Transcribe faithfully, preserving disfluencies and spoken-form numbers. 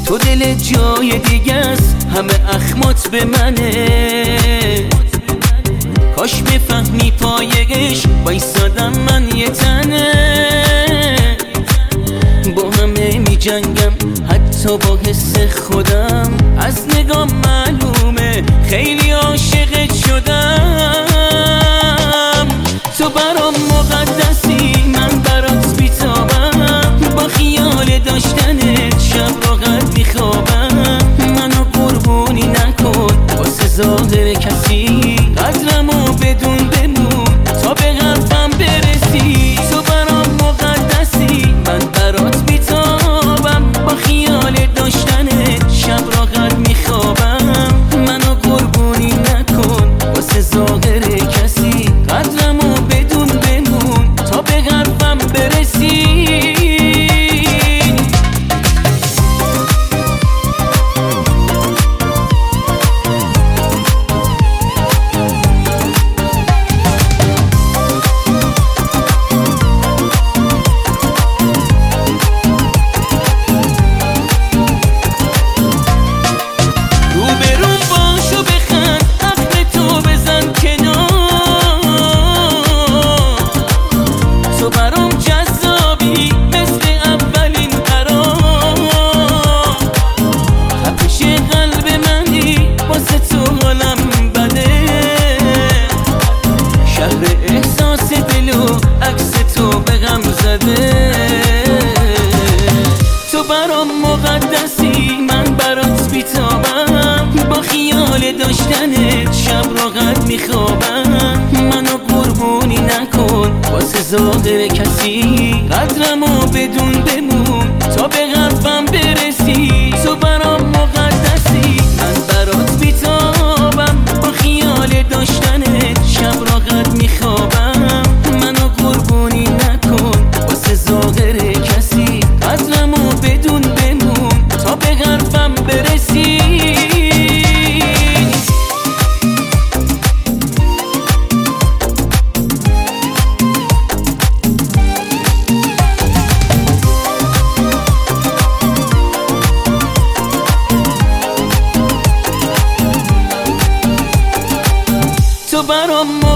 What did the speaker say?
تو دل جای دیگه است، همه اخمات به منه. کاش بفهمی پایش وایسادم من یه تنه. با همه می جنگم حتی با حس خودم، از نگاه معلومه خیلی عاشقت شدم. تو برام مقدسی، من برات بیتابم، با خیال داشتنت شب راحت میخوابم. منو قربونی نکن واسه ظاهر کسی، قدرمو بدون بمون تا به قلبم برسی. تو برام مقدسی، من برات بیتابم، با خیال داشتنت شب راحت میخوابم. منو قربونی نکن واسه ظاهر کسی، قدرمو بدون بمون تا به قلبم برسی. تو برام مقدسی، من برات بیتابم، با خیال داشتنت شب راحت میخوابم. منو قربونی نکن واسه ظاهر کسی، قدرمو بدون بمون تا به قلبم برسی. تو برام مقدسی، من برات بیتابم، با خیال داشتنت شب راحت میخوابم. منو قربونی نکن واسه ظاهر کسی، قدرمو بدون بمون تا به قلبم برسی. تو برام